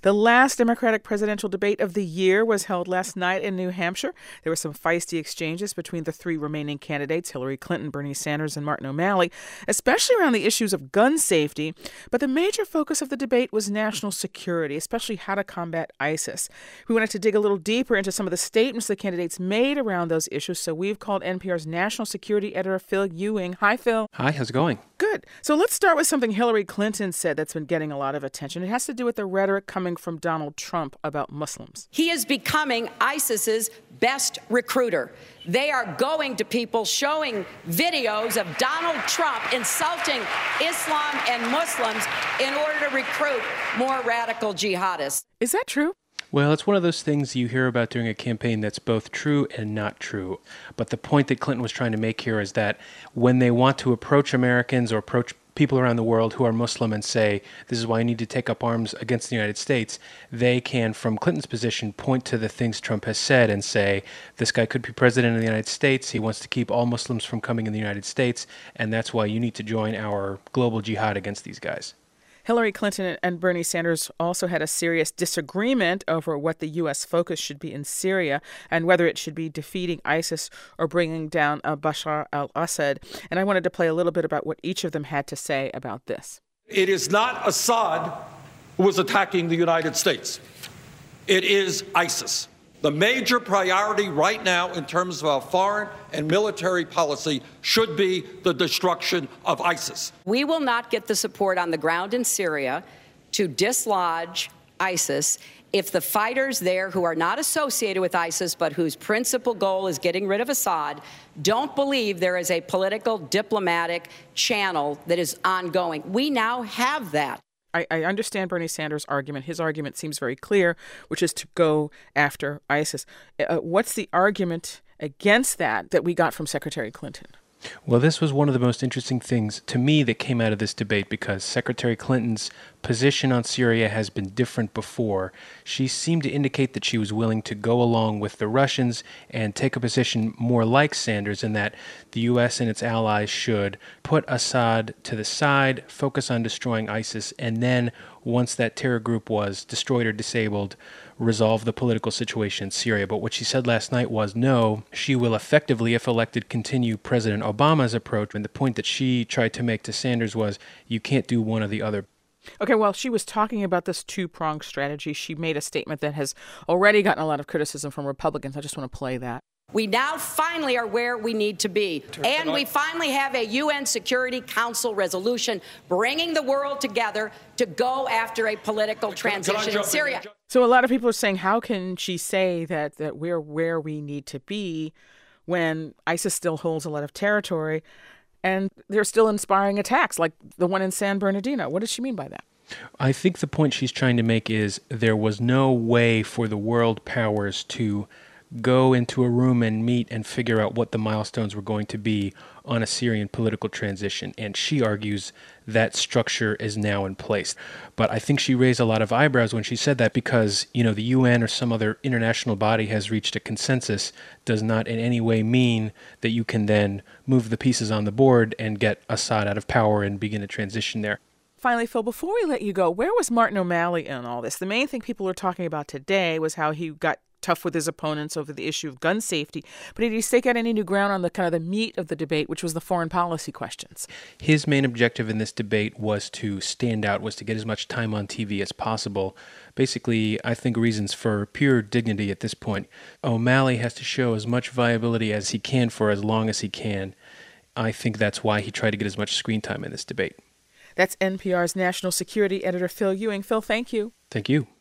The last Democratic presidential debate of the year was held last night in New Hampshire. There were some feisty exchanges between the three remaining candidates, Hillary Clinton, Bernie Sanders, and Martin O'Malley, especially around the issues of gun safety. But the major focus of the debate was national security, especially how to combat ISIS. We wanted to dig a little deeper into some of the statements the candidates made around those issues, so we've called NPR's national security editor, Phil Ewing. Hi, Phil. Hi, how's it going? Good. So let's start with something Hillary Clinton said that's been getting a lot of attention. It has to do with the rhetoric coming from Donald Trump about Muslims. He is becoming ISIS's best recruiter. They are going to people showing videos of Donald Trump insulting Islam and Muslims in order to recruit more radical jihadists. Is that true? Well, it's one of those things you hear about during a campaign that's both true and not true. But the point that Clinton was trying to make here is that when they want to approach Americans or approach people around the world who are Muslim and say, this is why you need to take up arms against the United States, they can, from Clinton's position, point to the things Trump has said and say, this guy could be president of the United States, he wants to keep all Muslims from coming in the United States, and that's why you need to join our global jihad against these guys. Hillary Clinton and Bernie Sanders also had a serious disagreement over what the U.S. focus should be in Syria and whether it should be defeating ISIS or bringing down Bashar al-Assad. And I wanted to play a little bit about what each of them had to say about this. It is not Assad who was attacking the United States. It is ISIS. The major priority right now in terms of our foreign and military policy should be the destruction of ISIS. We will not get the support on the ground in Syria to dislodge ISIS if the fighters there who are not associated with ISIS but whose principal goal is getting rid of Assad don't believe there is a political, diplomatic channel that is ongoing. We now have that. I understand Bernie Sanders' argument. His argument seems very clear, which is to go after ISIS. What's the argument against that we got from Secretary Clinton? Well, this was one of the most interesting things to me that came out of this debate because Secretary Clinton's position on Syria has been different before. She seemed to indicate that she was willing to go along with the Russians and take a position more like Sanders in that the U.S. and its allies should put Assad to the side, focus on destroying ISIS, and then once that terror group was destroyed or disabled, resolve the political situation in Syria. But what she said last night was no, she will effectively, if elected, continue President Obama's approach. And the point that she tried to make to Sanders was you can't do one or the other. Okay, well, she was talking about this two-pronged strategy. She made a statement that has already gotten a lot of criticism from Republicans. I just want to play that. We now finally are where we need to be. And we finally have a UN Security Council resolution bringing the world together to go after a political transition in Syria. So a lot of people are saying, how can she say that we're where we need to be when ISIS still holds a lot of territory and they're still inspiring attacks like the one in San Bernardino? What does she mean by that? I think the point she's trying to make is there was no way for the world powers to go into a room and meet and figure out what the milestones were going to be on a Syrian political transition. And she argues that structure is now in place. But I think she raised a lot of eyebrows when she said that because, the UN or some other international body has reached a consensus does not in any way mean that you can then move the pieces on the board and get Assad out of power and begin a transition there. Finally, Phil, before we let you go, where was Martin O'Malley in all this? The main thing people were talking about today was how he got tough with his opponents over the issue of gun safety. But did he stake out any new ground on the kind of the meat of the debate, which was the foreign policy questions? His main objective in this debate was to stand out, was to get as much time on TV as possible. Basically, I think reasons for pure dignity at this point. O'Malley has to show as much viability as he can for as long as he can. I think that's why he tried to get as much screen time in this debate. That's NPR's national security editor, Phil Ewing. Phil, thank you. Thank you.